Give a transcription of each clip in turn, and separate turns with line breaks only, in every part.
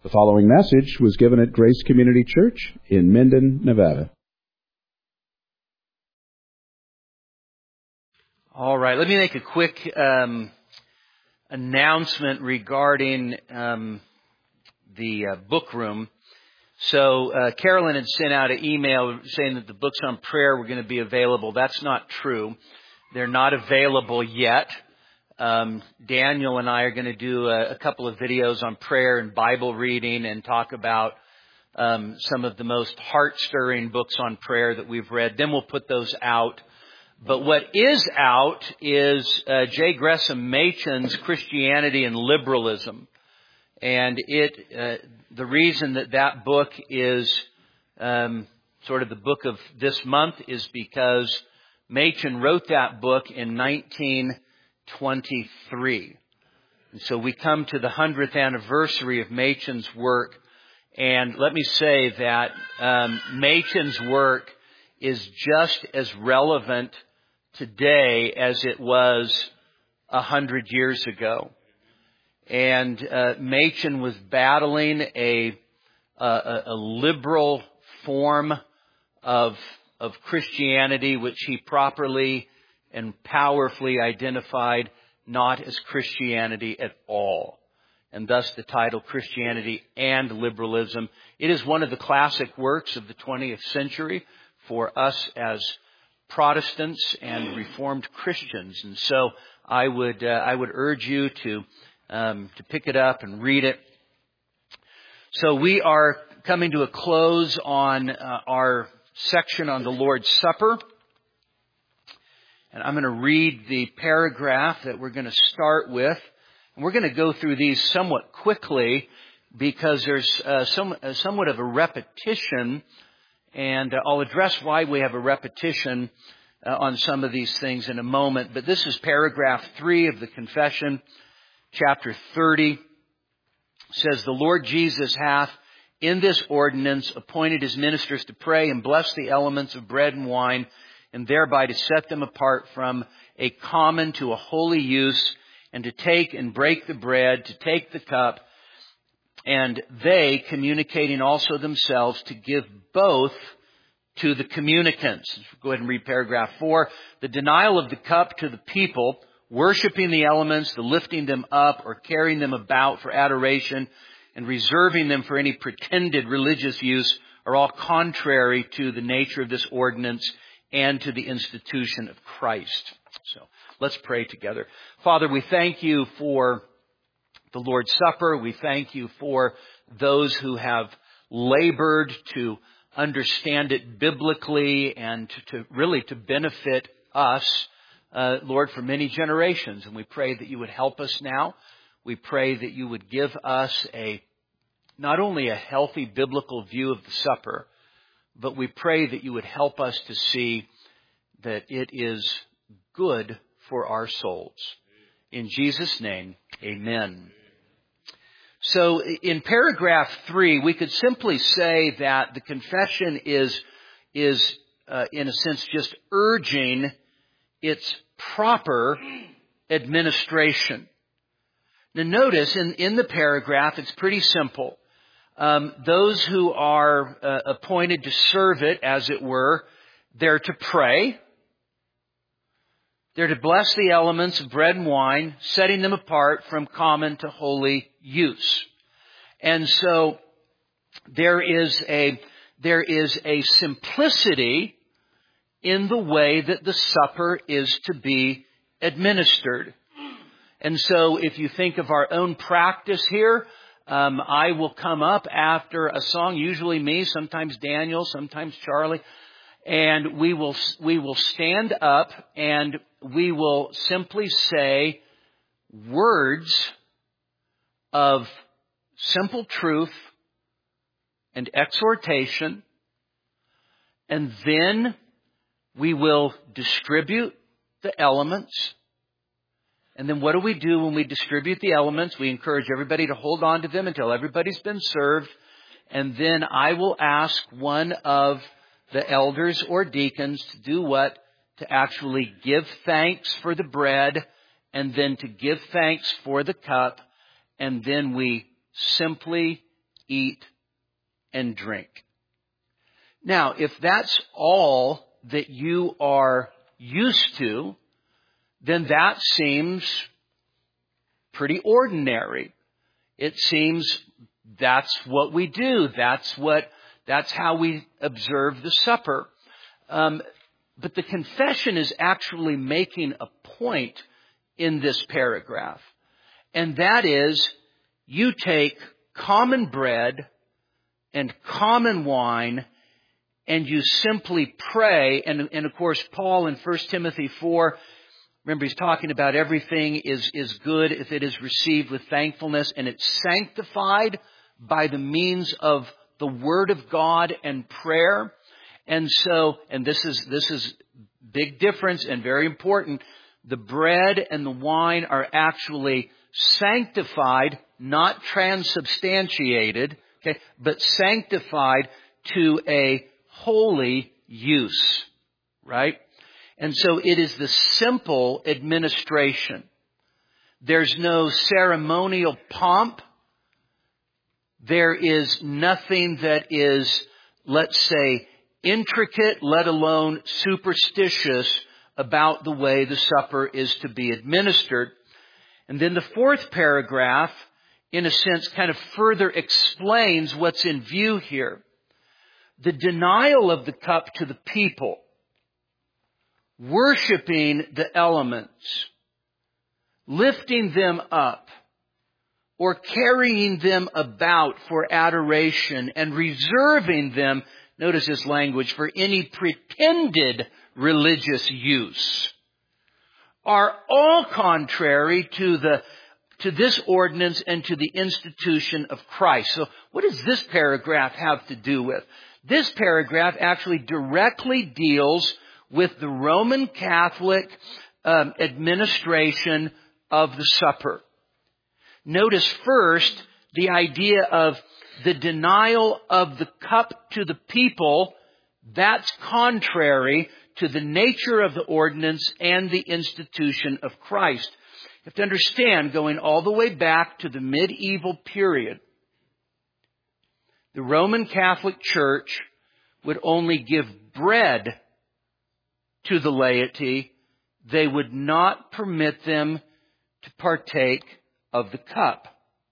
The following message was given at Grace Community Church in Minden, Nevada.
All right, let me make a quick announcement regarding the book room. So Carolyn had sent out an email saying that the books on prayer were going to be available. That's not true. They're not available yet. Daniel and I are going to do a couple of videos on prayer and Bible reading and talk about some of the most heart-stirring books on prayer that we've read. Then we'll put those out. But what is out is J. Gresham Machen's Christianity and Liberalism. And the reason that book is sort of the book of this month is because Machen wrote that book in 1923. And so we come to the 100th anniversary of Machen's work. And let me say that Machen's work is just as relevant today as it was 100 years ago. And Machen was battling a liberal form of Christianity, which he properly and powerfully identified not as Christianity at all. And thus the title Christianity and Liberalism. It is one of the classic works of the 20th century for us as Protestants and Reformed Christians. And so I would urge you to pick it up and read it. So we are coming to a close on our section on the Lord's Supper. And I'm going to read the paragraph that we're going to start with. And we're going to go through these somewhat quickly because there's somewhat of a repetition. And I'll address why we have a repetition on some of these things in a moment. But this is paragraph 3 of the Confession, chapter 30. It says, "The Lord Jesus hath in this ordinance appointed his ministers to pray and bless the elements of bread and wine, and thereby to set them apart from a common to a holy use, and to take and break the bread, to take the cup, and they, communicating also themselves, to give both to the communicants." Go ahead and read paragraph 4. "The denial of the cup to the people, worshiping the elements, the lifting them up or carrying them about for adoration, and reserving them for any pretended religious use are all contrary to the nature of this ordinance and to the institution of Christ." So let's pray together. Father, we thank you for the Lord's Supper. We thank you for those who have labored to understand it biblically and to really to benefit us, Lord, for many generations. And we pray that you would help us now. We pray that you would give us not only a healthy biblical view of the supper, but we pray that you would help us to see that it is good for our souls. In Jesus' name, amen. So in paragraph 3, we could simply say that the confession is in a sense just urging its proper administration. Now notice in the paragraph, it's pretty simple. Those who are appointed to serve it, as it were, they're to pray. They're to bless the elements of bread and wine, setting them apart from common to holy use. And so there is a simplicity in the way that the supper is to be administered. And so if you think of our own practice here, I will come up after a song, usually me, sometimes Daniel, sometimes Charlie, and we will stand up and we will simply say words of simple truth and exhortation, and then we will distribute the elements. And then what do we do when we distribute the elements? We encourage everybody to hold on to them until everybody's been served. And then I will ask one of the elders or deacons to do what? To actually give thanks for the bread, and then to give thanks for the cup, and then we simply eat, and drink. Now, if that's all that you are used to, then that seems pretty ordinary. It seems that's what we do. That's how we observe the supper. But the confession is actually making a point in this paragraph. And that is, you take common bread and common wine and you simply pray. And of course, Paul in 1 Timothy 4, remember he's talking about everything is good if it is received with thankfulness and it's sanctified by the means of the Word of God and prayer. And so, and this is big difference and very important. The bread and the wine are actually sanctified, not transubstantiated, okay, but sanctified to a holy use, right? And so it is the simple administration. There's no ceremonial pomp. There is nothing that is, let's say, intricate, let alone superstitious about the way the supper is to be administered. And then the fourth paragraph, in a sense, kind of further explains what's in view here. The denial of the cup to the people, worshiping the elements, lifting them up, or carrying them about for adoration and reserving them, notice this language, for any pretended religious use, are all contrary to this ordinance and to the institution of Christ. So what does this paragraph have to do with? This paragraph actually directly deals with the Roman Catholic administration of the supper. Notice first the idea of the denial of the cup to the people. That's contrary to the nature of the ordinance and the institution of Christ. You have to understand, going all the way back to the medieval period, the Roman Catholic Church would only give bread to the laity. They would not permit them to partake of the cup.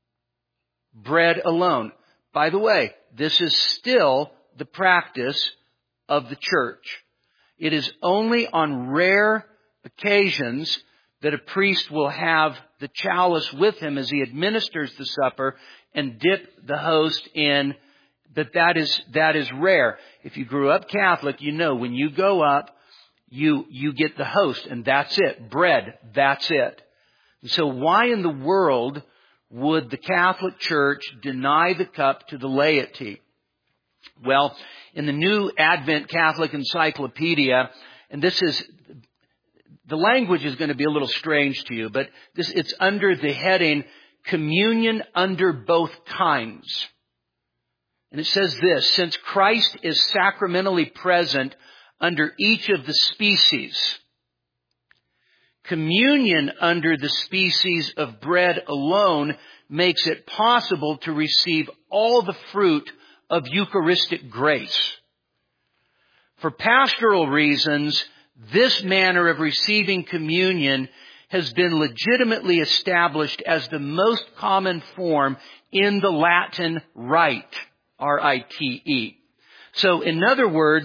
Bread alone. By the way, this is still the practice of the church. It is only on rare occasions that a priest will have the chalice with him as he administers the supper and dip the host in. But that is rare. If you grew up Catholic, you know when you go up, you get the host and that's it. Bread, that's it. And so why in the world would the Catholic Church deny the cup to the laity? Well, in the New Advent Catholic Encyclopedia, and the language is going to be a little strange to you, but it's under the heading, Communion under Both Kinds. And it says this: since Christ is sacramentally present under each of the species, communion under the species of bread alone makes it possible to receive all the fruit of Eucharistic grace. For pastoral reasons, this manner of receiving communion has been legitimately established as the most common form in the Latin rite, R-I-T-E. So, in other words,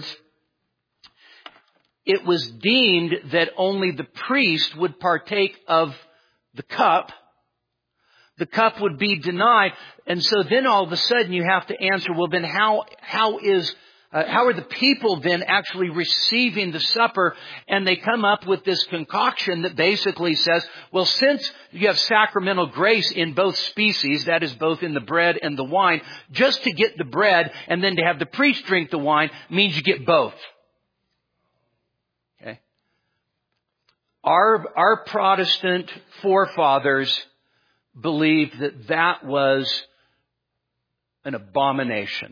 it was deemed that only the priest would partake of the cup. The cup would be denied. And so then all of a sudden you have to answer, well then how are the people then actually receiving the supper? And they come up with this concoction that basically says, well, since you have sacramental grace in both species, that is both in the bread and the wine, just to get the bread and then to have the priest drink the wine means you get both. Okay. Our Protestant forefathers believed that was an abomination.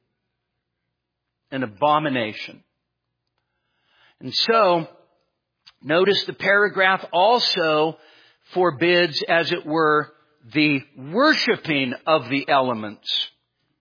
An abomination. And so, notice the paragraph also forbids, as it were, the worshiping of the elements.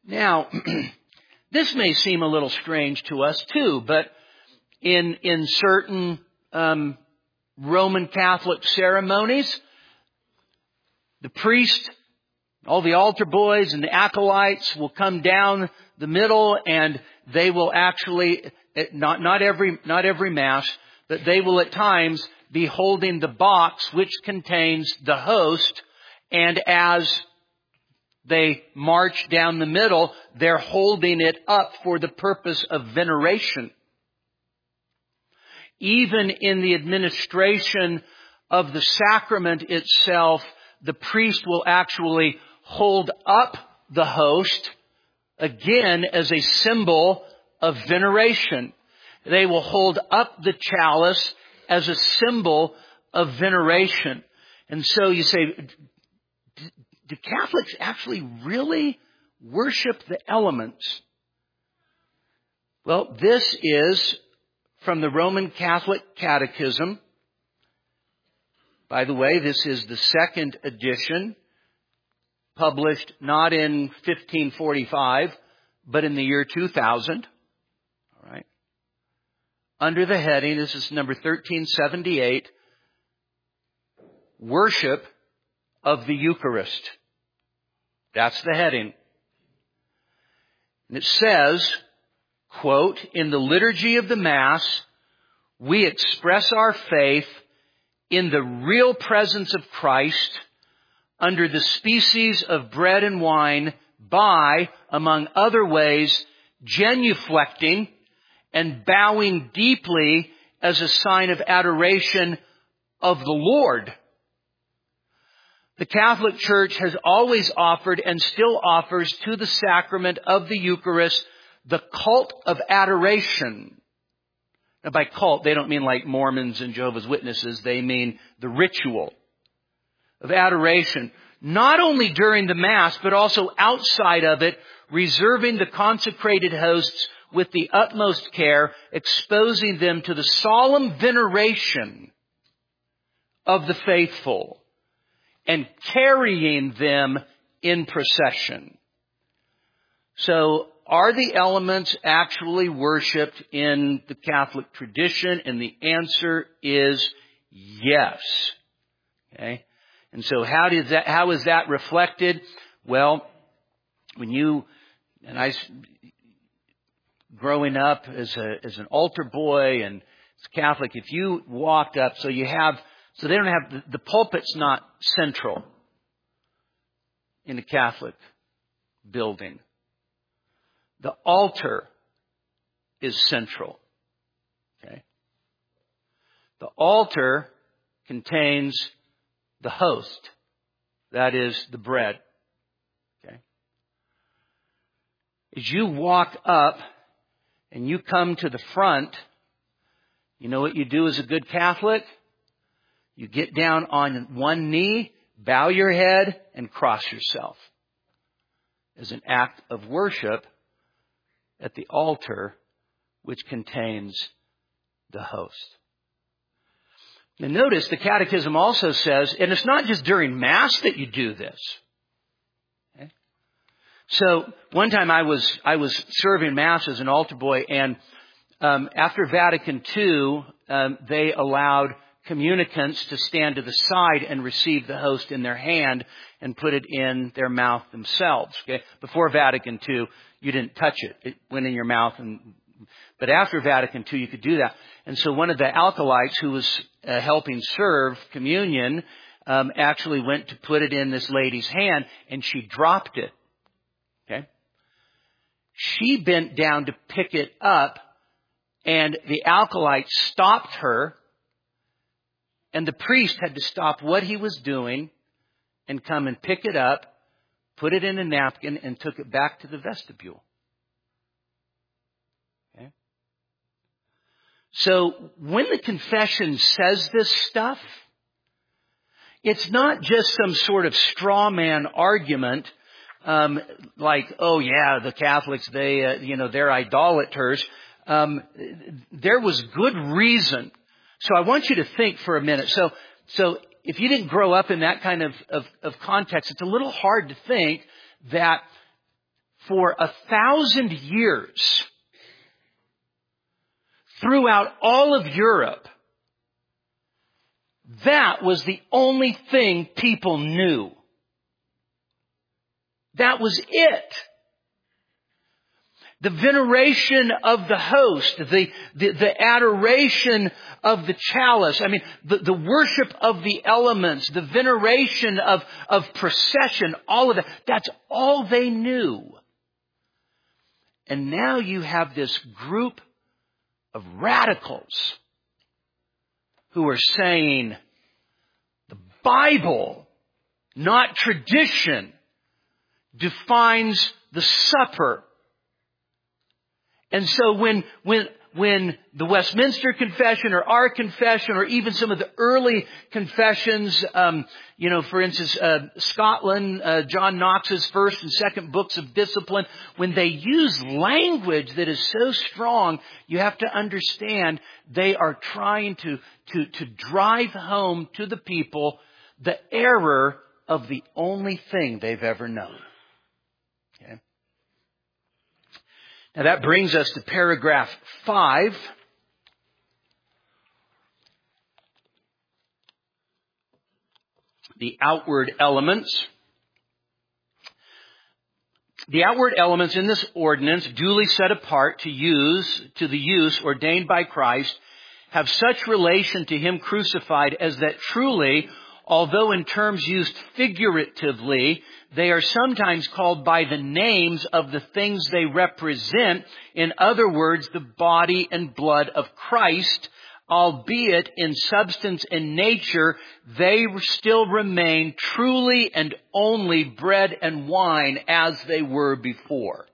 Now, this may seem a little strange to us too, but in certain Roman Catholic ceremonies, the priest, all the altar boys and the acolytes will come down the middle, and they will actually, not every Mass, but they will at times be holding the box which contains the host, and as they march down the middle, they're holding it up for the purpose of veneration. Even in the administration of the sacrament itself, the priest will actually hold up the host, again, as a symbol of veneration. They will hold up the chalice as a symbol of veneration. And so you say, do Catholics actually really worship the elements? Well, this is from the Roman Catholic Catechism. By the way, this is the second edition, published not in 1545, but in the year 2000. All right. Under the heading, this is number 1378, Worship of the Eucharist. That's the heading. And it says, quote, "In the liturgy of the Mass, we express our faith in the real presence of Christ under the species of bread and wine by, among other ways, genuflecting and bowing deeply as a sign of adoration of the Lord." The Catholic Church has always offered and still offers to the sacrament of the Eucharist the cult of adoration. Now, by cult, they don't mean like Mormons and Jehovah's Witnesses. They mean the ritual of adoration, not only during the Mass, but also outside of it, reserving the consecrated hosts with the utmost care, exposing them to the solemn veneration of the faithful, and carrying them in procession. So, are the elements actually worshipped in the Catholic tradition? And the answer is yes. Okay? And so how is that reflected? Well, growing up as an altar boy and as Catholic, if you walked up, so they don't have, the pulpit's not central in a Catholic building. The altar is central. Okay? The altar contains the host. That is the bread. Okay? As you walk up and you come to the front, you know what you do as a good Catholic? You get down on one knee, bow your head, and cross yourself as an act of worship at the altar which contains the host. And notice the Catechism also says, and it's not just during Mass that you do this. Okay? So one time I was serving Mass as an altar boy, and after Vatican II, they allowed communicants to stand to the side and receive the host in their hand and put it in their mouth themselves. Okay? Before Vatican II, you didn't touch it. It went in your mouth. But after Vatican II, you could do that. And so one of the acolytes who was helping serve communion actually went to put it in this lady's hand, and she dropped it. Okay? She bent down to pick it up, and the acolyte stopped her, and the priest had to stop what he was doing and come and pick it up, put it in a napkin, and took it back to the vestibule. Okay? So when the confession says this stuff, it's not just some sort of straw man argument like, oh yeah, the Catholics, they're idolaters. There was good reason. So I want you to think for a minute. So if you didn't grow up in that kind of context, it's a little hard to think that for 1,000 years throughout all of Europe, that was the only thing people knew. That was it. The veneration of the host, the adoration of the chalice, the worship of the elements, the veneration of procession, all of that, that's all they knew. And now you have this group of radicals who are saying the Bible, not tradition, defines the supper. And so when the Westminster Confession or our confession or even some of the early confessions, for instance, Scotland, John Knox's first and second books of discipline, when they use language that is so strong, you have to understand they are trying to drive home to the people the error of the only thing they've ever known. Okay? Now that brings us to paragraph 5. The outward elements. The outward elements in this ordinance, duly set apart to the use ordained by Christ, have such relation to Him crucified as that truly, although in terms used figuratively, they are sometimes called by the names of the things they represent. In other words, the body and blood of Christ, albeit in substance and nature, they still remain truly and only bread and wine as they were before.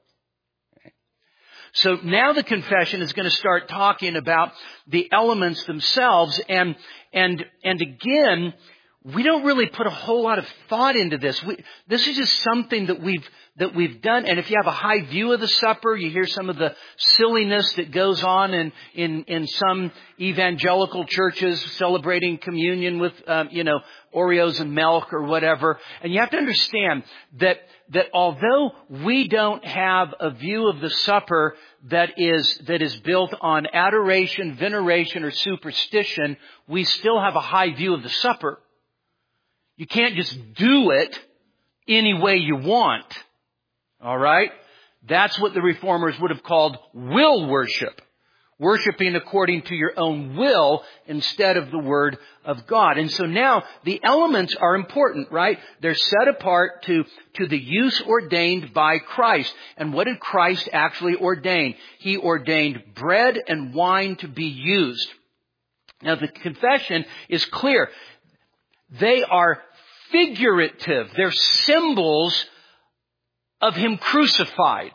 So now the confession is going to start talking about the elements themselves, and again, we don't really put a whole lot of thought into this. This is just something that we've done. And if you have a high view of the supper, you hear some of the silliness that goes on in some evangelical churches celebrating communion with, Oreos and milk or whatever. And you have to understand that although we don't have a view of the supper that is built on adoration, veneration, or superstition, we still have a high view of the supper. You can't just do it any way you want. All right? That's what the Reformers would have called will worship. Worshiping according to your own will instead of the Word of God. And so now the elements are important, right? They're set apart to the use ordained by Christ. And what did Christ actually ordain? He ordained bread and wine to be used. Now the confession is clear. They are figurative. They're symbols of Him crucified.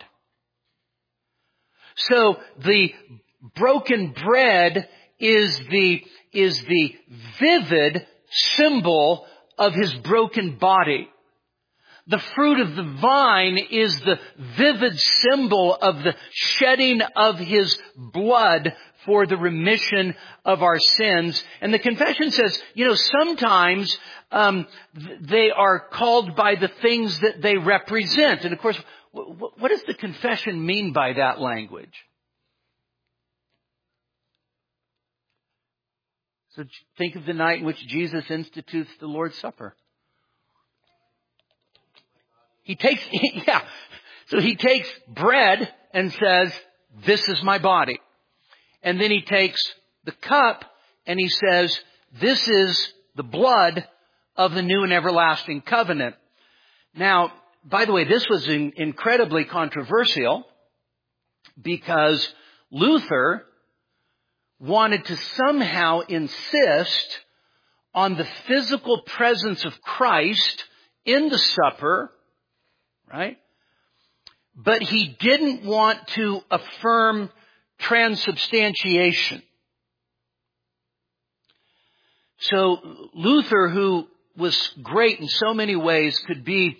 So the broken bread is the vivid symbol of His broken body. The fruit of the vine is the vivid symbol of the shedding of His blood for the remission of our sins. And the confession says, sometimes they are called by the things that they represent. And of course, what does the confession mean by that language? So think of the night in which Jesus institutes the Lord's Supper. He takes bread and says, "This is my body." And then He takes the cup and He says, "This is the blood of the new and everlasting covenant." Now, by the way, this was incredibly controversial because Luther wanted to somehow insist on the physical presence of Christ in the supper, right? But he didn't want to affirm transubstantiation. So Luther, who was great in so many ways, could be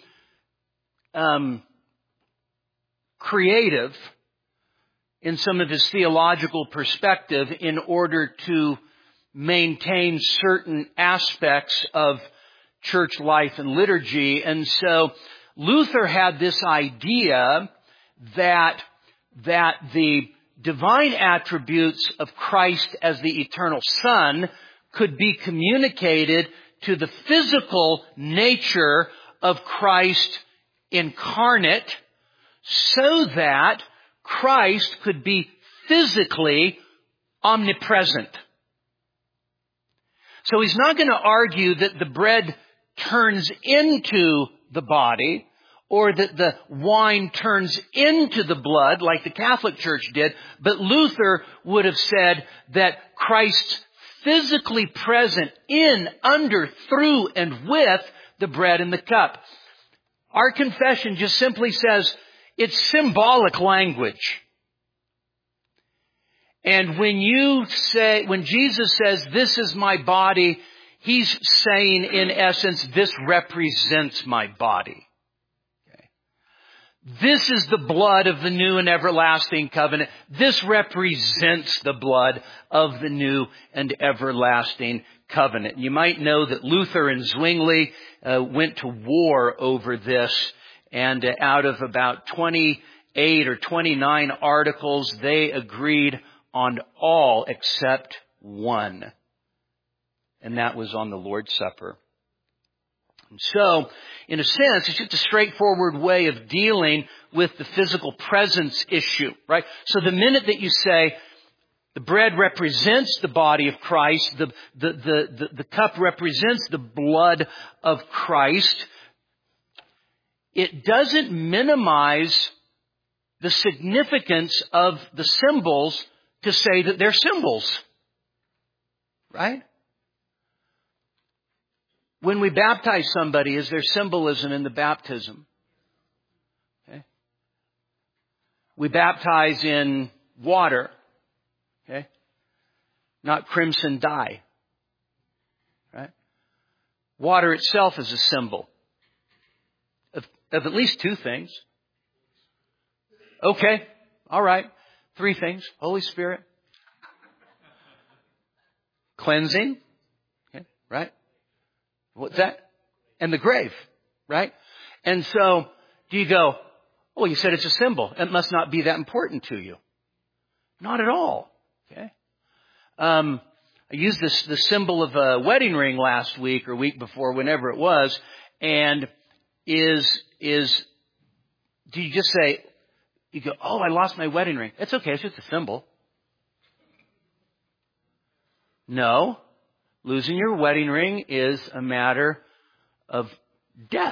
creative in some of his theological perspective in order to maintain certain aspects of church life and liturgy. And so Luther had this idea that the divine attributes of Christ as the eternal Son could be communicated to the physical nature of Christ incarnate, so that Christ could be physically omnipresent. So he's not going to argue that the bread turns into the body, or that the wine turns into the blood like the Catholic Church did, but Luther would have said that Christ's physically present in, under, through, and with the bread and the cup. Our confession just simply says it's symbolic language. And when Jesus says, "This is my body," he's saying, in essence, this represents my body. This is the blood of the new and everlasting covenant. This represents the blood of the new and everlasting covenant. You might know that Luther and Zwingli went to war over this, and out of about 28 or 29 articles, they agreed on all except one. And that was on the Lord's Supper. And so, in a sense, it's just a straightforward way of dealing with the physical presence issue, right? So the minute that you say the bread represents the body of Christ, the cup represents the blood of Christ, it doesn't minimize the significance of the symbols to say that they're symbols, right? When we baptize somebody, is there symbolism in the baptism? Okay. We baptize in water, okay? Not crimson dye, right? Water itself is a symbol of at least two things. Okay, all right. 3 things. Holy Spirit. Cleansing, okay, right? What's that? And the grave, right? And so, do you go, oh, you said it's a symbol. It must not be that important to you. Not at all. Okay. I used the symbol of a wedding ring last week or week before, whenever it was. And do you just say, you go, oh, I lost my wedding ring. It's okay. It's just a symbol. No. Losing your wedding ring is a matter of death.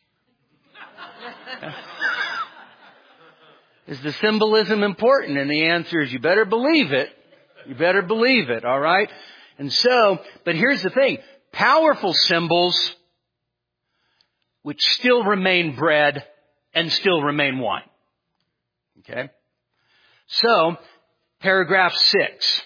Is the symbolism important? And the answer is you better believe it. You better believe it, all right? And so, but here's the thing. Powerful symbols which still remain bread and still remain wine. Okay? So, paragraph 6.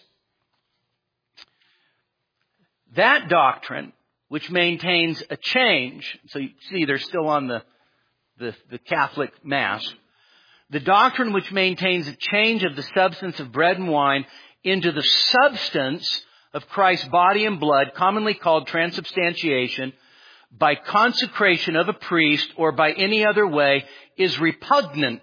That doctrine, which maintains a change, so you see they're still on the Catholic Mass. The doctrine which maintains a change of the substance of bread and wine into the substance of Christ's body and blood, commonly called transubstantiation, by consecration of a priest or by any other way, is repugnant.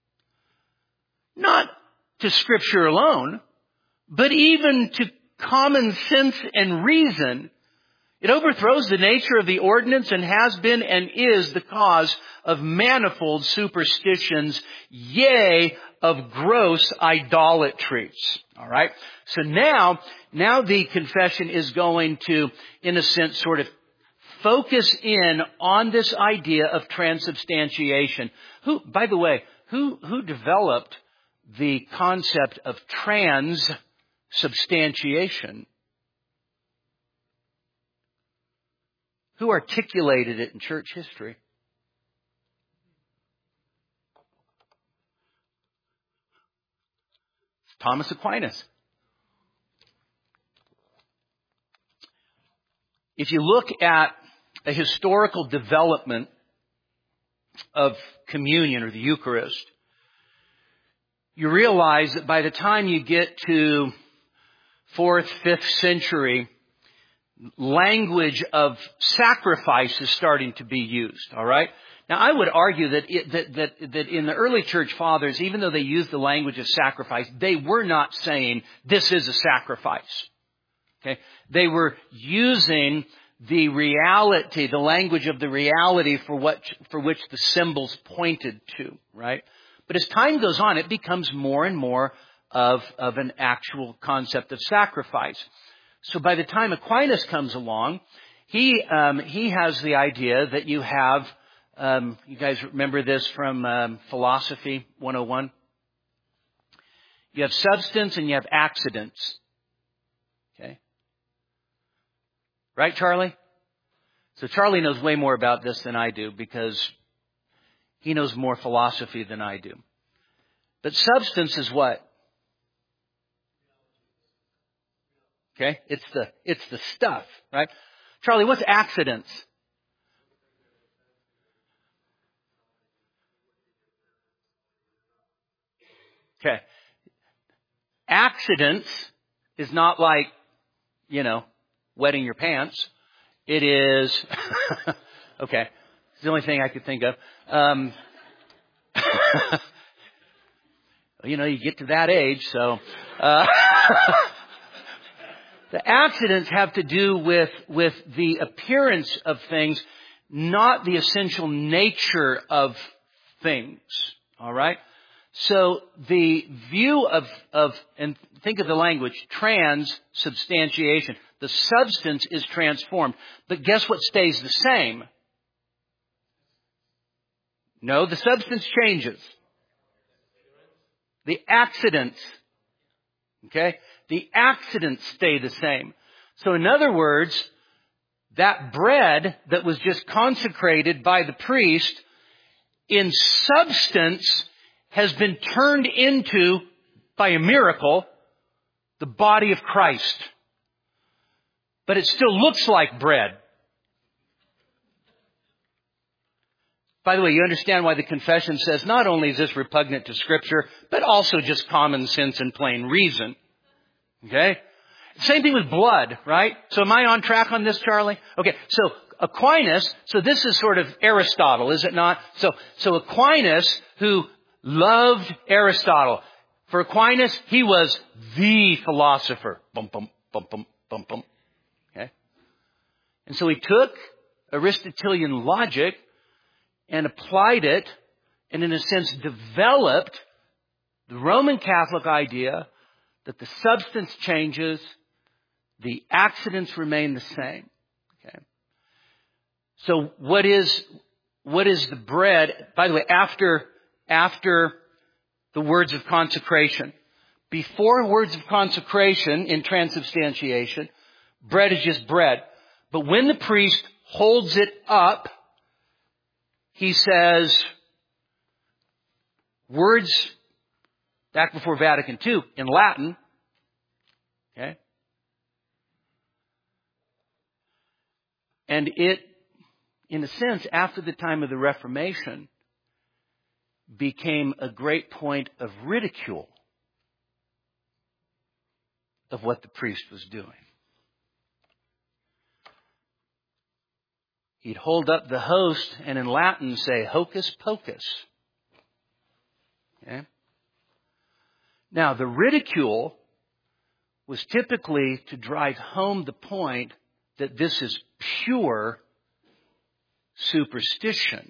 Not to Scripture alone, but even to common sense and reason. It overthrows the nature of the ordinance and has been and is the cause of manifold superstitions, yea, of gross idolatries. All right? So now the confession is going to, in a sense, sort of focus in on this idea of transubstantiation. By the way, who developed the concept of transubstantiation? Who articulated it in church history? It's Thomas Aquinas. If you look at a historical development of communion or the Eucharist, you realize that by the time you get to 4th, 5th century, language of sacrifice is starting to be used. All right. Now, I would argue that in the early church fathers, even though they used the language of sacrifice, they were not saying this is a sacrifice. Okay, they were using the reality, the language of the reality for which the symbols pointed to. Right. But as time goes on, it becomes more and more of an actual concept of sacrifice. So by the time Aquinas comes along, he has the idea that you have. You guys remember this from Philosophy 101? You have substance and you have accidents. Okay? Right, Charlie? So Charlie knows way more about this than I do because he knows more philosophy than I do. But substance is what? Okay? It's the stuff, right? Charlie, what's accidents? Okay. Accidents is not like, wetting your pants. It is, okay. It's the only thing I could think of. You get to that age, so, the accidents have to do with the appearance of things, not the essential nature of things. All right? So the view of, and think of the language, transubstantiation. The substance is transformed. But guess what stays the same? No, the substance changes. The accidents, okay? The accidents stay the same. So in other words, that bread that was just consecrated by the priest, in substance, has been turned into, by a miracle, the body of Christ. But it still looks like bread. By the way, you understand why the confession says not only is this repugnant to Scripture, but also just common sense and plain reason. Okay? Same thing with blood, right? So am I on track on this, Charlie? Okay, so Aquinas, so this is sort of Aristotle, is it not? So Aquinas, who loved Aristotle. For Aquinas, he was the philosopher. Bum, bum, bum, bum, bum, bum. Okay? And so he took Aristotelian logic and applied it and in a sense developed the Roman Catholic idea that the substance changes, the accidents remain the same. Okay? So what is the bread? By the way, after the words of consecration. Before words of consecration in transubstantiation, bread is just bread. But when the priest holds it up, he says words back before Vatican II in Latin. Okay? And it, in a sense, after the time of the Reformation, became a great point of ridicule of what the priest was doing. He'd hold up the host and in Latin say, hocus pocus. Okay? Now, the ridicule was typically to drive home the point that this is pure superstition.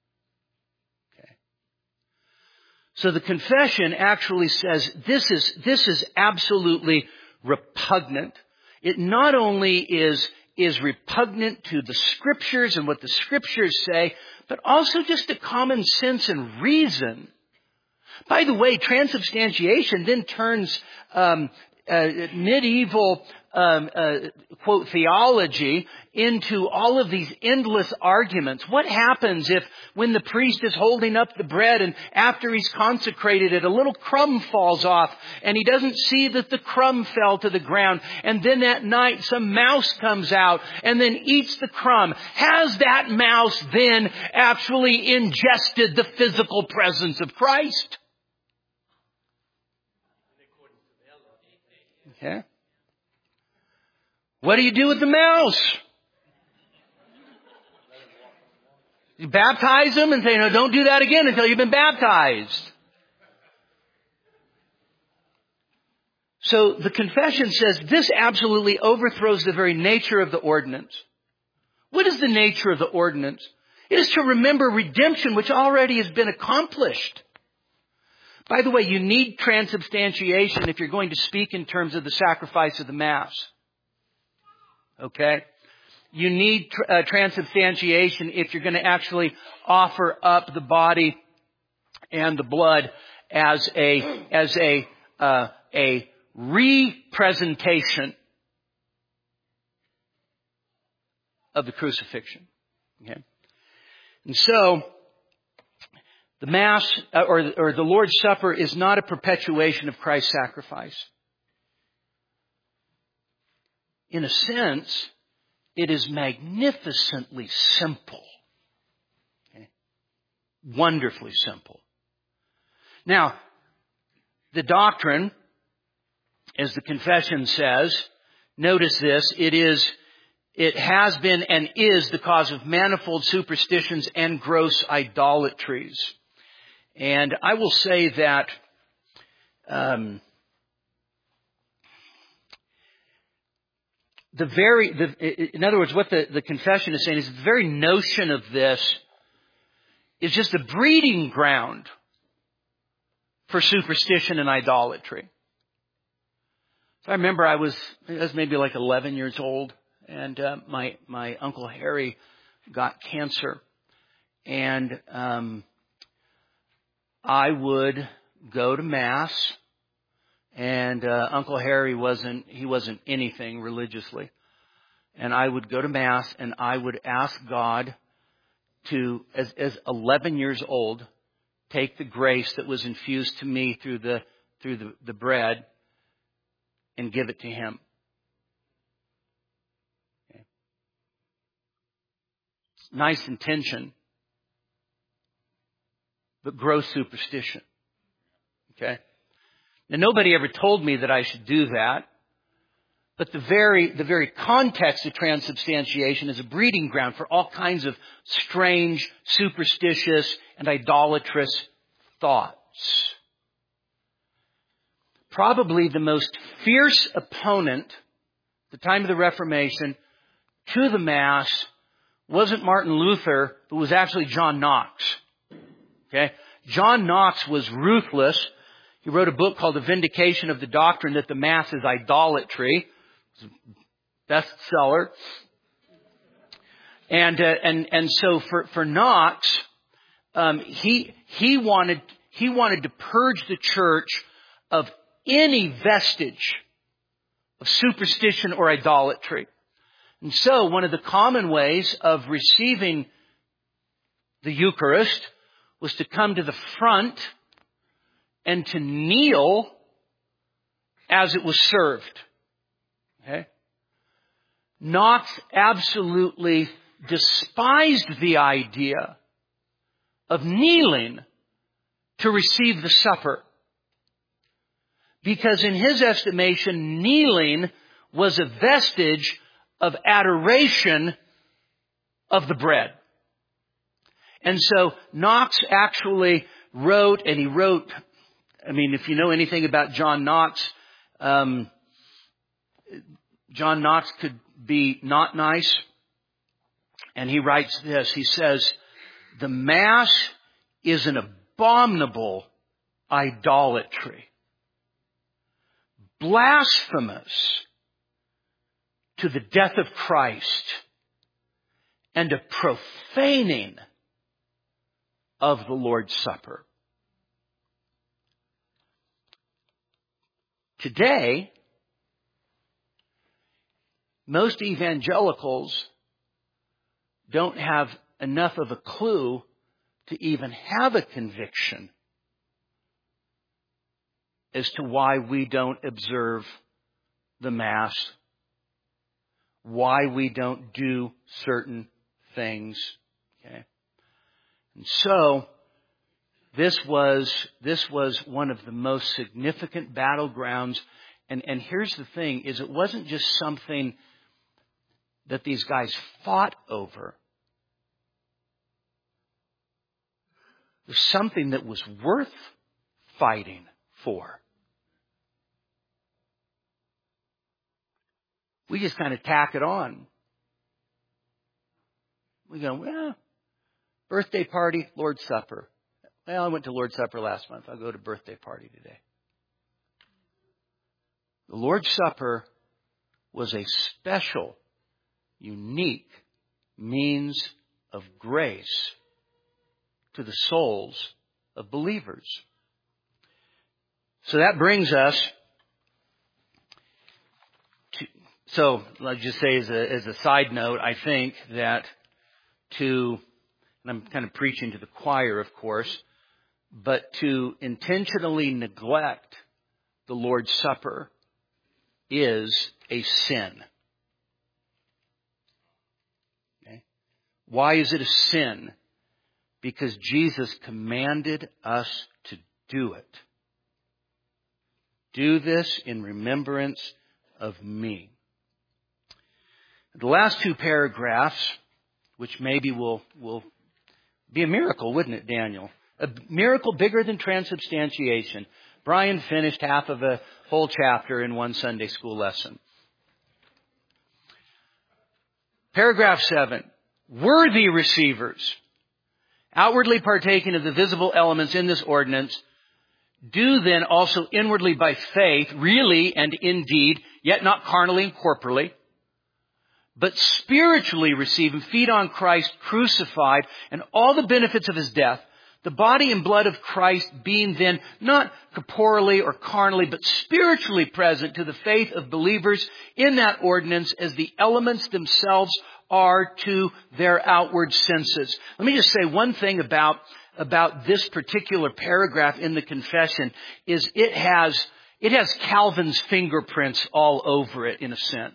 So the confession actually says this is absolutely repugnant. It not only is repugnant to the Scriptures and what the Scriptures say, but also just to common sense and reason. By the way, transubstantiation then turns medieval quote theology into all of these endless arguments. What happens if when the priest is holding up the bread and after he's consecrated it, a little crumb falls off and he doesn't see that the crumb fell to the ground, and then at night some mouse comes out and then eats the crumb? Has that mouse then actually ingested the physical presence of Christ? Okay. What do you do with the mouse? You baptize them and say, no, don't do that again until you've been baptized. So the confession says this absolutely overthrows the very nature of the ordinance. What is the nature of the ordinance? It is to remember redemption which already has been accomplished. By the way, you need transubstantiation if you're going to speak in terms of the sacrifice of the Mass. Okay? You need transubstantiation if you're going to actually offer up the body and the blood as a representation of the crucifixion. Okay? And so, the Mass, or the Lord's Supper, is not a perpetuation of Christ's sacrifice. In a sense, it is magnificently simple. Okay? Wonderfully simple. Now, the doctrine, as the confession says, notice this, it has been and is the cause of manifold superstitions and gross idolatries. And I will say that in other words, what the confession is saying is the very notion of this is just a breeding ground for superstition and idolatry. So I remember I was maybe like 11 years old, and my Uncle Harry got cancer, and I would go to Mass, and Uncle Harry wasn't anything religiously. And I would go to Mass, and I would ask God to, as 11 years old, take the grace that was infused to me through the bread and give it to Him. Okay. Nice intention, but gross superstition. Okay? Now, nobody ever told me that I should do that, but the very context of transubstantiation is a breeding ground for all kinds of strange, superstitious, and idolatrous thoughts. Probably the most fierce opponent at the time of the Reformation to the Mass wasn't Martin Luther, but was actually John Knox. Okay? John Knox was ruthless. He wrote a book called The Vindication of the Doctrine that the Mass is idolatry. It's a bestseller. And so for Knox, he wanted to purge the church of any vestige of superstition or idolatry. And so one of the common ways of receiving the Eucharist was to come to the front and to kneel as it was served. Okay? Knox absolutely despised the idea of kneeling to receive the supper. Because in his estimation, kneeling was a vestige of adoration of the bread. And so Knox actually wrote, if you know anything about John Knox, John Knox could be not nice. And he writes this, he says, "The Mass is an abominable idolatry, blasphemous to the death of Christ, and a profaning of the Lord's Supper." Today, most evangelicals don't have enough of a clue to even have a conviction as to why we don't observe the Mass, why we don't do certain things. Okay? And so, this was one of the most significant battlegrounds. And here's the thing, is it wasn't just something that these guys fought over. There's something that was worth fighting for. We just kind of tack it on. We go, well, birthday party, Lord's Supper. Well, I went to Lord's Supper last month. I'll go to birthday party today. The Lord's Supper was a special, unique means of grace to the souls of believers. So that brings us to, so let's just say as a side note, I think that and I'm kind of preaching to the choir, of course, but to intentionally neglect the Lord's Supper is a sin. Okay? Why is it a sin? Because Jesus commanded us to do it. Do this in remembrance of me. The last two paragraphs, which maybe will be a miracle, wouldn't it, Daniel? A miracle bigger than transubstantiation. Brian finished half of a whole chapter in one Sunday school lesson. Paragraph 7. Worthy receivers, outwardly partaking of the visible elements in this ordinance, do then also inwardly by faith, really and indeed, yet not carnally and corporally, but spiritually receive and feed on Christ crucified and all the benefits of His death, the body and blood of Christ being then not corporally or carnally, but spiritually present to the faith of believers in that ordinance as the elements themselves are to their outward senses. Let me just say one thing about this particular paragraph in the confession is it has Calvin's fingerprints all over it in a sense.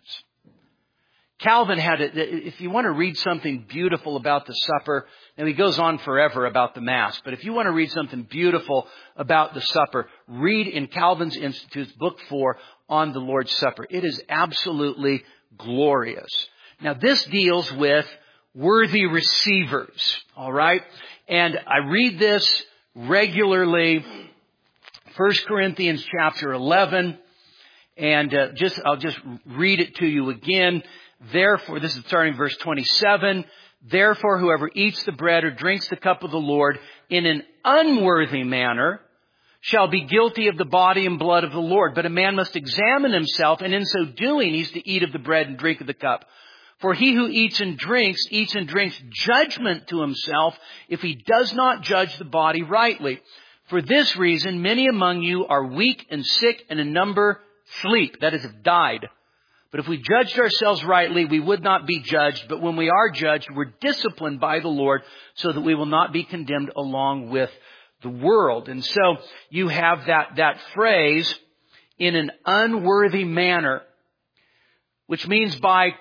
Calvin had it. If you want to read something beautiful about the supper, and he goes on forever about the Mass, but if you want to read something beautiful about the supper, read in Calvin's Institutes, Book 4, on the Lord's Supper. It is absolutely glorious. Now, this deals with worthy receivers, all right? And I read this regularly, 1 Corinthians chapter 11, and I'll just read it to you again. Therefore, this is starting verse 27, therefore whoever eats the bread or drinks the cup of the Lord in an unworthy manner shall be guilty of the body and blood of the Lord. But a man must examine himself, and in so doing he's to eat of the bread and drink of the cup. For he who eats and drinks judgment to himself if he does not judge the body rightly. For this reason, many among you are weak and sick, and a number sleep, that is, have died. But if we judged ourselves rightly, we would not be judged. But when we are judged, we're disciplined by the Lord so that we will not be condemned along with the world. And so you have that phrase, in an unworthy manner, which means by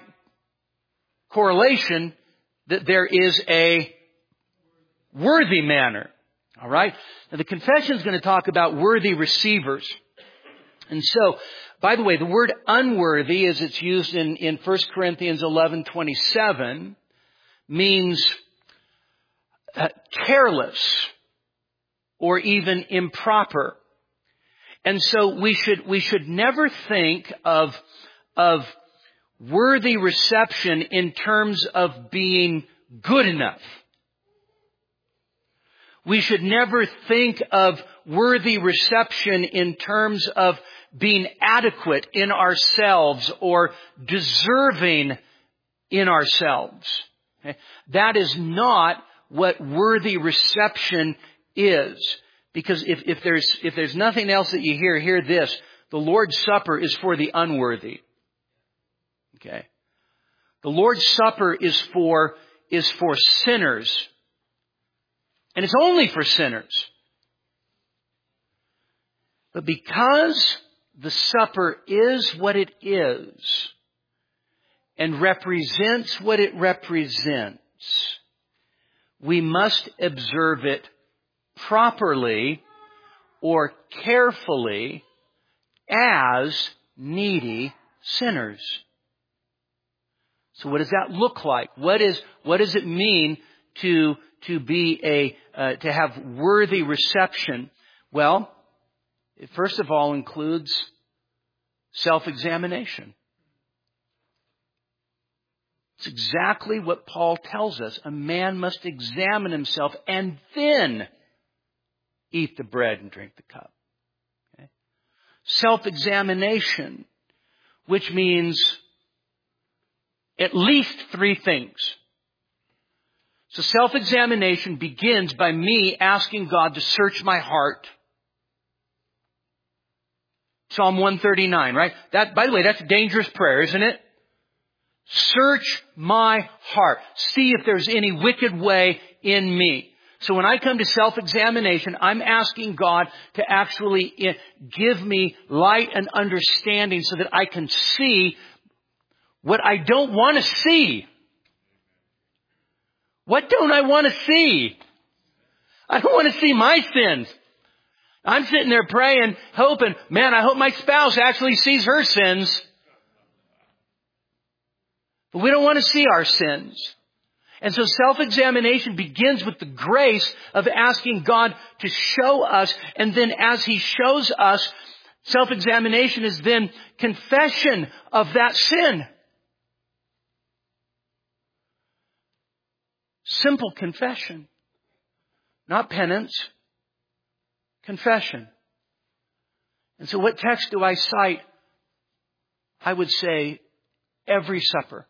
correlation that there is a worthy manner. All right? Now the confession is going to talk about worthy receivers. And so, by the way, the word unworthy, as it's used in 1 Corinthians 11:27, means careless or even improper. And so we should never think of worthy reception in terms of being good enough. We should never think of worthy reception in terms of being adequate in ourselves or deserving in ourselves. Okay? That is not what worthy reception is. Because if there's nothing else that you hear this. The Lord's Supper is for the unworthy. Okay? The Lord's Supper is for sinners. And it's only for sinners. But because the supper is what it is and represents what it represents, we must observe it properly or carefully as needy sinners. So what does that look like? What does it mean to have worthy reception? Well, it first of all includes self-examination. It's exactly what Paul tells us. A man must examine himself and then eat the bread and drink the cup. Okay? Self-examination, which means at least three things. So self-examination begins by me asking God to search my heart. Psalm 139, right? That, by the way, that's a dangerous prayer, isn't it? Search my heart. See if there's any wicked way in me. So when I come to self-examination, I'm asking God to actually give me light and understanding so that I can see what I don't want to see. What don't I want to see? I don't want to see my sins. I'm sitting there praying, hoping, man, I hope my spouse actually sees her sins. But we don't want to see our sins. And so self-examination begins with the grace of asking God to show us. And then as He shows us, self-examination is then confession of that sin. Simple confession. Not penance. Confession. And so what text do I cite? I would say every supper.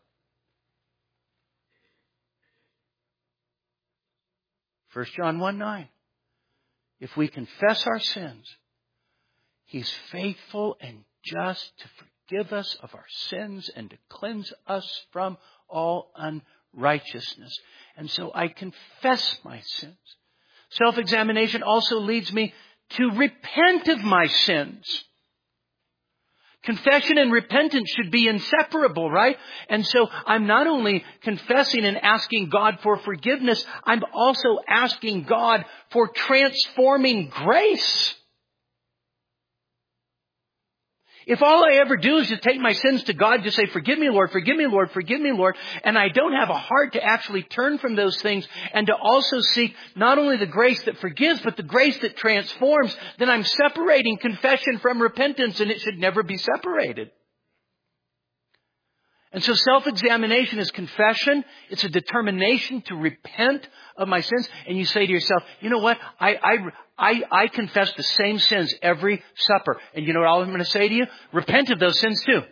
1 John 1:9. If we confess our sins, He's faithful and just to forgive us of our sins and to cleanse us from all unrighteousness. And so I confess my sins. Self-examination also leads me to repent of my sins. Confession and repentance should be inseparable, right? And so I'm not only confessing and asking God for forgiveness, I'm also asking God for transforming grace. If all I ever do is just take my sins to God, just say, forgive me, Lord, forgive me, Lord, forgive me, Lord, and I don't have a heart to actually turn from those things and to also seek not only the grace that forgives, but the grace that transforms, then I'm separating confession from repentance, and it should never be separated. And so self-examination is confession. It's a determination to repent of my sins. And you say to yourself, you know what? I confess the same sins every supper. And you know what I'm going to say to you? Repent of those sins too.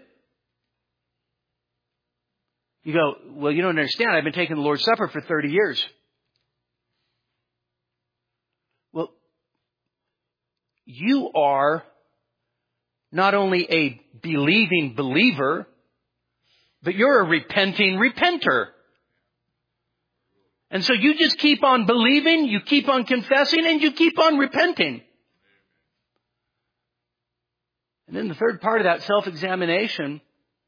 You go, well, you don't understand. I've been taking the Lord's Supper for 30 years. Well, you are not only a believing believer, but you're a repenting repenter. And so you just keep on believing, you keep on confessing, and you keep on repenting. And then the third part of that self-examination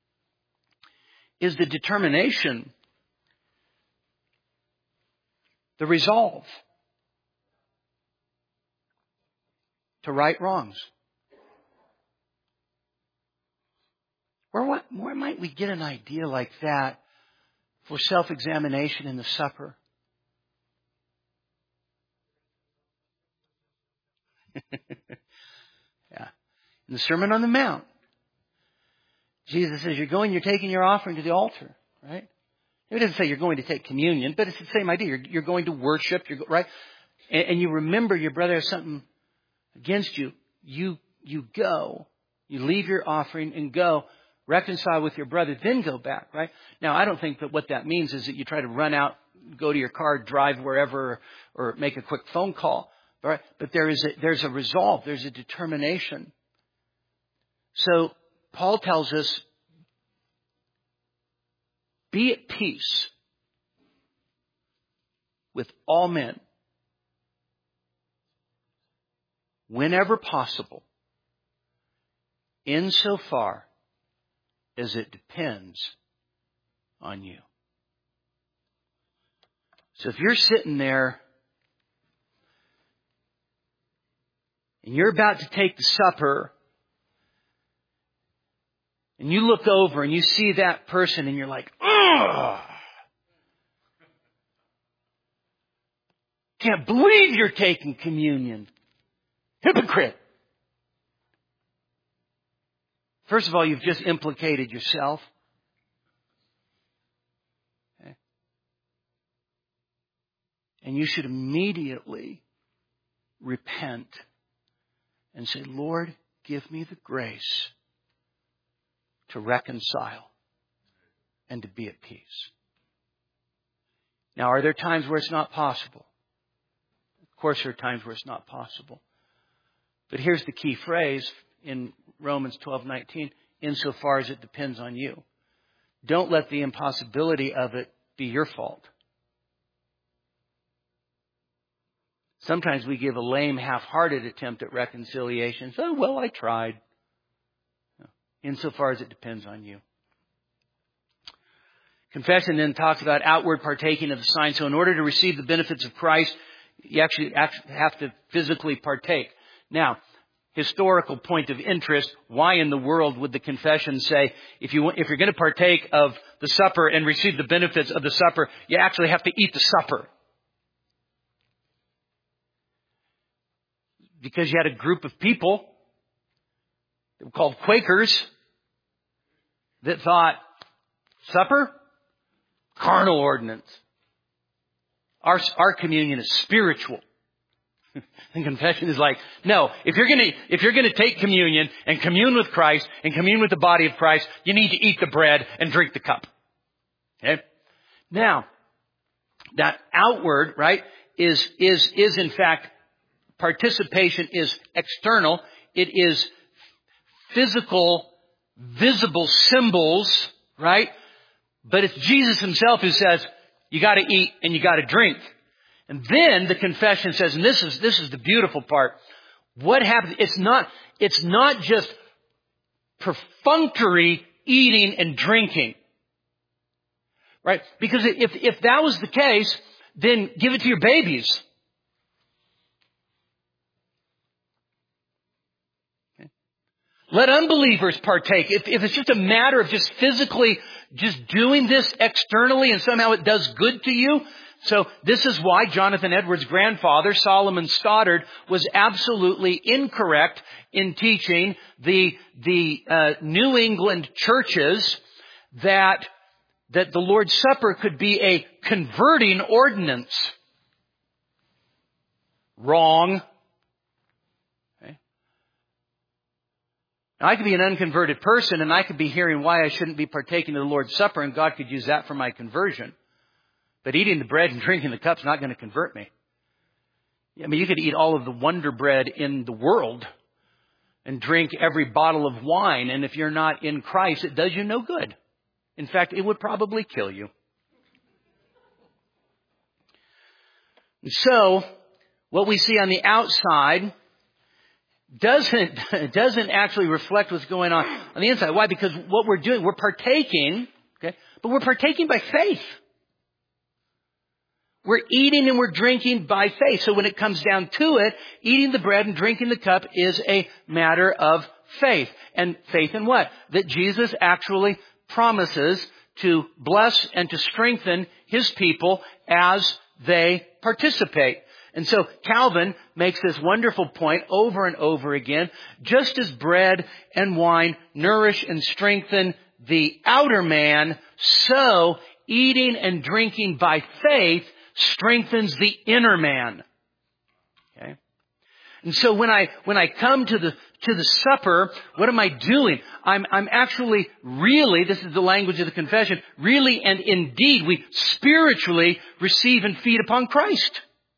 is the determination, the resolve to right wrongs. Where might we get an idea like that for self-examination in the supper? Yeah. In the Sermon on the Mount, Jesus says, you're taking your offering to the altar, right? It doesn't say you're going to take communion, but it's the same idea. You're going to worship, right? And you remember your brother has something against you. You go. You leave your offering and go. Reconcile with your brother, then go back, right? Now, I don't think that what that means is that you try to run out, go to your car, drive wherever, or make a quick phone call. Right? But there's a resolve, there's a determination. So Paul tells us, be at peace with all men, whenever possible, insofar as it depends on you. So if you're sitting there and you're about to take the supper, and you look over and you see that person and you're like, oh, Can't believe you're taking communion. Hypocrite. First of all, you've just implicated yourself. Okay. And you should immediately repent and say, Lord, give me the grace to reconcile and to be at peace. Now, are there times where it's not possible? Of course, there are times where it's not possible. But here's the key phrase in Romans 12:19, insofar as it depends on you. Don't let the impossibility of it be your fault. Sometimes we give a lame, half-hearted attempt at reconciliation. So, well, I tried. Insofar as it depends on you. Confession then talks about outward partaking of the sign. So in order to receive the benefits of Christ, you actually have to physically partake. Now, historical point of interest, why in the world would the confession say, if you're going to partake of the supper and receive the benefits of the supper, you actually have to eat the supper? Because you had a group of people, they were called Quakers, that thought, supper? Carnal ordinance. Our communion is spiritual. And confession is like, no, if you're going to take communion and commune with Christ and commune with the body of Christ, you need to eat the bread and drink the cup. Okay? Now, that outward, right, is in fact, participation is external. It is physical, visible symbols, right? But it's Jesus himself who says, you got to eat and you got to drink. And then the confession says, and this is the beautiful part. What happens? It's not just perfunctory eating and drinking. Right? Because if that was the case, then give it to your babies. Okay. Let unbelievers partake. If it's just a matter of just physically just doing this externally and somehow it does good to you. So this is why Jonathan Edwards' grandfather, Solomon Stoddard, was absolutely incorrect in teaching the New England churches that the Lord's Supper could be a converting ordinance. Wrong. Okay. Now, I could be an unconverted person and I could be hearing why I shouldn't be partaking of the Lord's Supper, and God could use that for my conversion. But eating the bread and drinking the cup is not going to convert me. I mean, you could eat all of the Wonder Bread in the world and drink every bottle of wine, and if you're not in Christ, it does you no good. In fact, it would probably kill you. And so, what we see on the outside doesn't actually reflect what's going on the inside. Why? Because what we're doing, we're partaking, okay, but we're partaking by faith. We're eating and we're drinking by faith. So when it comes down to it, eating the bread and drinking the cup is a matter of faith. And faith in what? That Jesus actually promises to bless and to strengthen His people as they participate. And so Calvin makes this wonderful point over and over again. Just as bread and wine nourish and strengthen the outer man, so eating and drinking by faith strengthens the inner man. Okay? And so when I come to the supper, what am I doing? I'm actually really, this is the language of the confession, really and indeed we spiritually receive and feed upon Christ.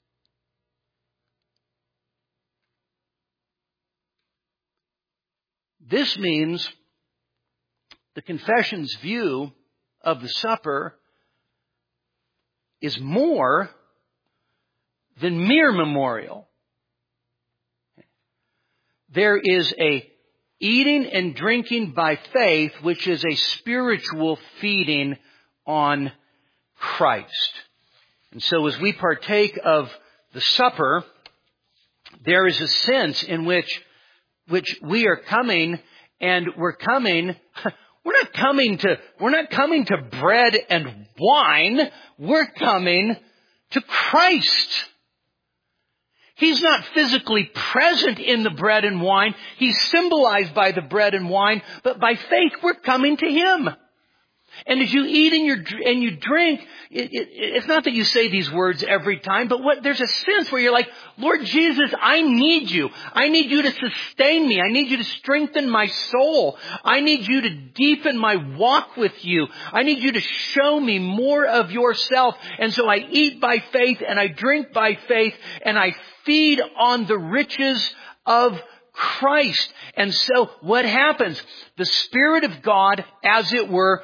This means the confession's view of the supper is more than mere memorial. There is a eating and drinking by faith, which is a spiritual feeding on Christ. And so as we partake of the supper, there is a sense in which we are coming, and we're coming We're not coming to bread and wine. We're coming to Christ. He's not physically present in the bread and wine. He's symbolized by the bread and wine, but by faith we're coming to Him. And as you eat and you drink, it's not that you say these words every time, but there's a sense where you're like, Lord Jesus, I need you. I need you to sustain me. I need you to strengthen my soul. I need you to deepen my walk with you. I need you to show me more of yourself. And so I eat by faith and I drink by faith and I feed on the riches of Christ. And so what happens? The Spirit of God, as it were,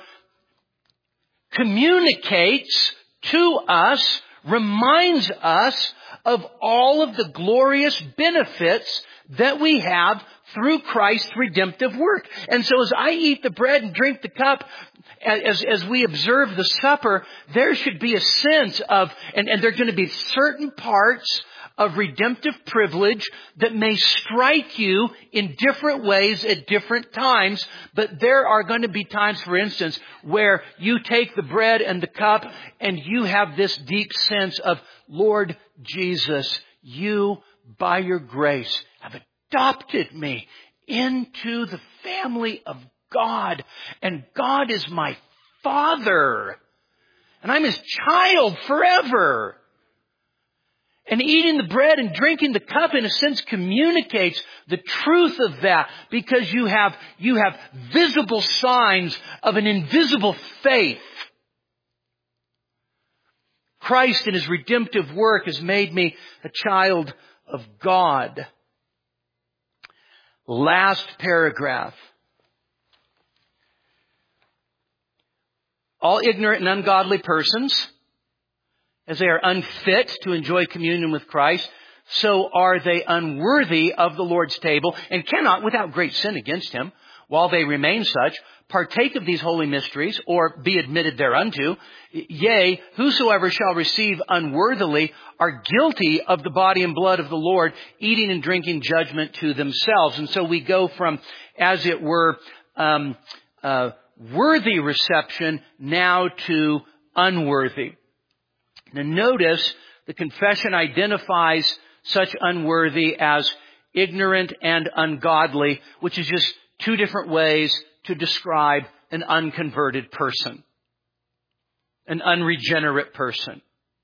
communicates to us, reminds us of all of the glorious benefits that we have through Christ's redemptive work. And so as I eat the bread and drink the cup, as we observe the supper, there should be a sense of, and there are going to be certain parts of redemptive privilege that may strike you in different ways at different times, but there are going to be times, for instance, where you take the bread and the cup and you have this deep sense of, Lord Jesus, you, by your grace, have adopted me into the family of God, and God is my Father, and I'm His child forever. And eating the bread and drinking the cup, in a sense, communicates the truth of that, because you have visible signs of an invisible faith. Christ in His redemptive work has made me a child of God. Last paragraph. All ignorant and ungodly persons, as they are unfit to enjoy communion with Christ, so are they unworthy of the Lord's table and cannot, without great sin against Him, while they remain such, partake of these holy mysteries or be admitted thereunto. Yea, whosoever shall receive unworthily are guilty of the body and blood of the Lord, eating and drinking judgment to themselves. And so we go from, as it were, worthy reception now to unworthy. Now notice the confession identifies such unworthy as ignorant and ungodly, which is just two different ways to describe an unconverted person, an unregenerate person.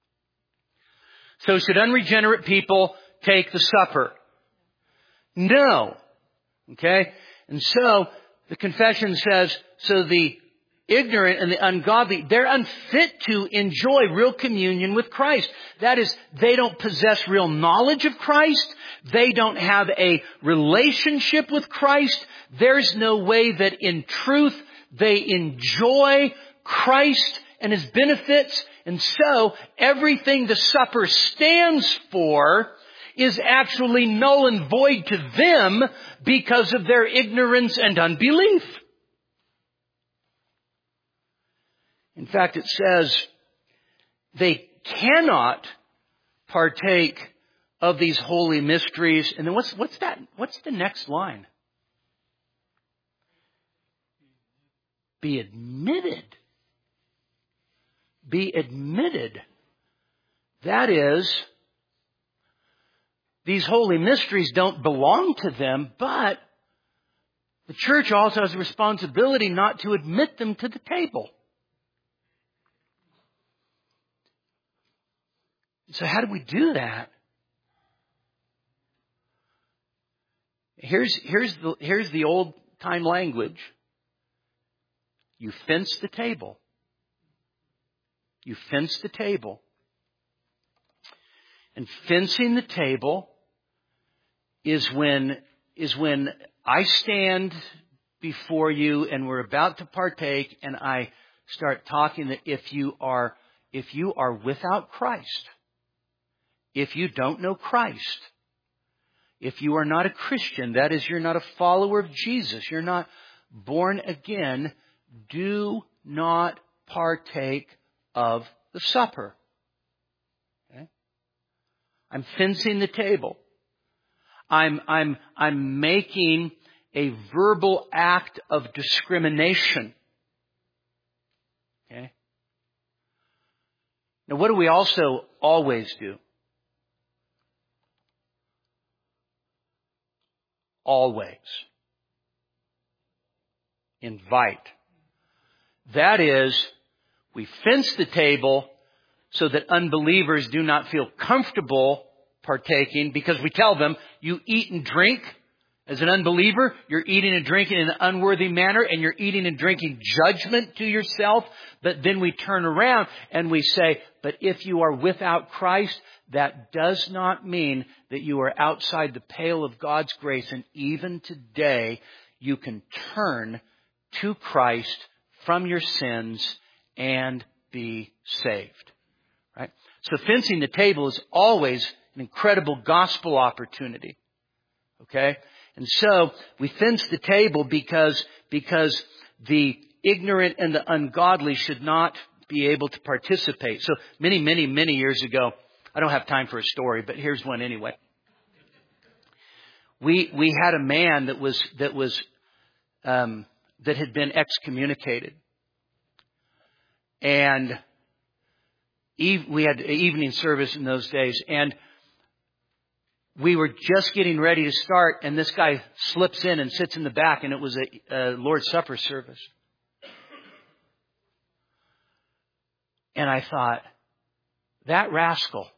So should unregenerate people take the supper? No. Okay? And so the confession says, so the ignorant and the ungodly, they're unfit to enjoy real communion with Christ. That is, they don't possess real knowledge of Christ. They don't have a relationship with Christ. There's no way that in truth they enjoy Christ and His benefits. And so everything the supper stands for is actually null and void to them because of their ignorance and unbelief. In fact, it says they cannot partake of these holy mysteries. And then what's that? What's the next line? Be admitted. Be admitted. That is, these holy mysteries don't belong to them, but the church also has a responsibility not to admit them to the table. So how do we do that? Here's the old time language. You fence the table. You fence the table. And fencing the table is when I stand before you and we're about to partake and I start talking that if you are without Christ, if you don't know Christ, if you are not a Christian, that is, you're not a follower of Jesus, you're not born again, do not partake of the supper. Okay? I'm fencing the table. I'm making a verbal act of discrimination. Okay? Now, what do we also always do? Always invite. That is, we fence the table so that unbelievers do not feel comfortable partaking, because we tell them, you eat and drink. As an unbeliever, you're eating and drinking in an unworthy manner, and you're eating and drinking judgment to yourself. But then we turn around and we say, but if you are without Christ, that does not mean that you are outside the pale of God's grace. And even today, you can turn to Christ from your sins and be saved. Right? So fencing the table is always an incredible gospel opportunity. Okay? And so we fence the table because the ignorant and the ungodly should not be able to participate. So many years ago, I don't have time for a story, but here's one anyway. We had a man that had been excommunicated, and we had evening service in those days, and we were just getting ready to start, and this guy slips in and sits in the back, and it was a Lord's Supper service. And I thought, that rascal.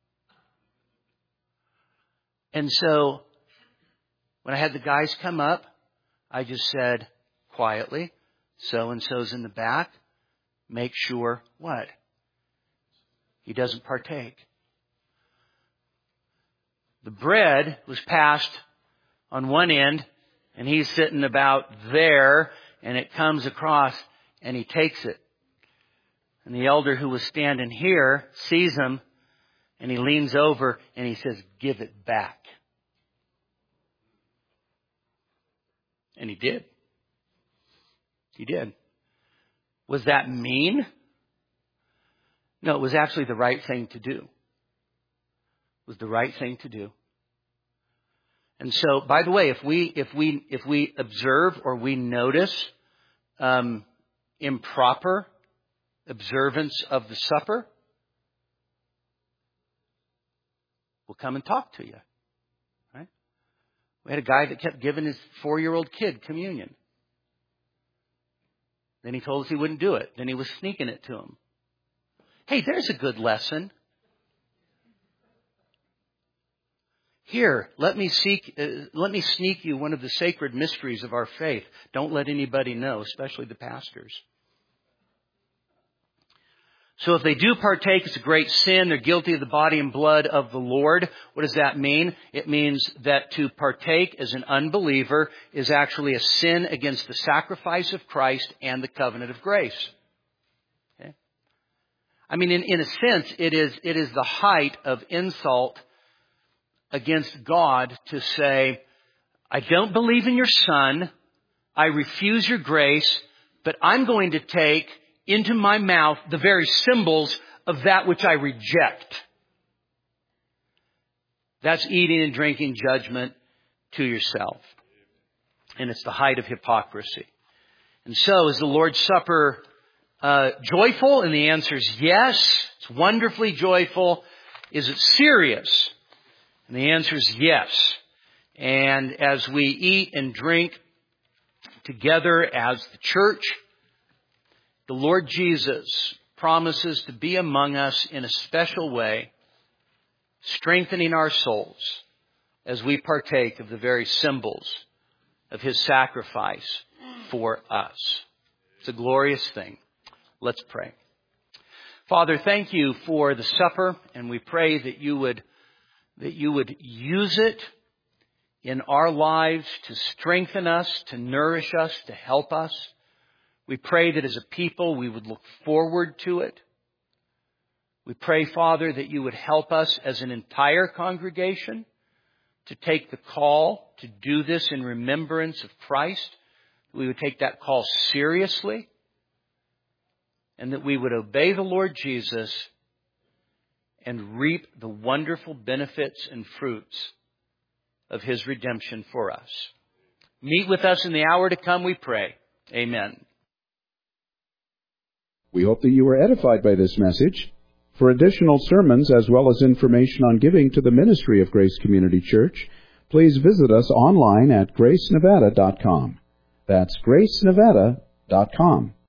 And so when I had the guys come up, I just said quietly, so-and-so's in the back. Make sure what? He doesn't partake. The bread was passed on one end, and he's sitting about there, and it comes across, and he takes it. And the elder who was standing here sees him, and he leans over, and he says, give it back. And he did. He did. Was that mean? No, it was actually the right thing to do. It was the right thing to do. And so, by the way, if we observe or we notice improper observance of the supper, we'll come and talk to you. Right? We had a guy that kept giving his 4-year-old kid communion. Then he told us he wouldn't do it. Then he was sneaking it to him. Hey, there's a good lesson. Here, let me sneak you one of the sacred mysteries of our faith. Don't let anybody know, especially the pastors. So if they do partake, it's a great sin. They're guilty of the body and blood of the Lord. What does that mean? It means that to partake as an unbeliever is actually a sin against the sacrifice of Christ and the covenant of grace. Okay? I mean, in a sense, it is the height of insult against God to say, I don't believe in your Son. I refuse your grace, but I'm going to take into my mouth the very symbols of that which I reject. That's eating and drinking judgment to yourself. And it's the height of hypocrisy. And so is the Lord's Supper joyful? And the answer is yes. It's wonderfully joyful. Is it serious? And the answer is yes. And as we eat and drink together as the church, the Lord Jesus promises to be among us in a special way, strengthening our souls as we partake of the very symbols of His sacrifice for us. It's a glorious thing. Let's pray. Father, thank you for the supper, and we pray that you would use it in our lives to strengthen us, to nourish us, to help us. We pray that as a people we would look forward to it. We pray, Father, that you would help us as an entire congregation to take the call to do this in remembrance of Christ. We would take that call seriously, and that we would obey the Lord Jesus and reap the wonderful benefits and fruits of His redemption for us. Meet with us in the hour to come, we pray. Amen.
We hope that you were edified by this message. For additional sermons as well as information on giving to the ministry of Grace Community Church, please visit us online at gracenevada.com. That's gracenevada.com.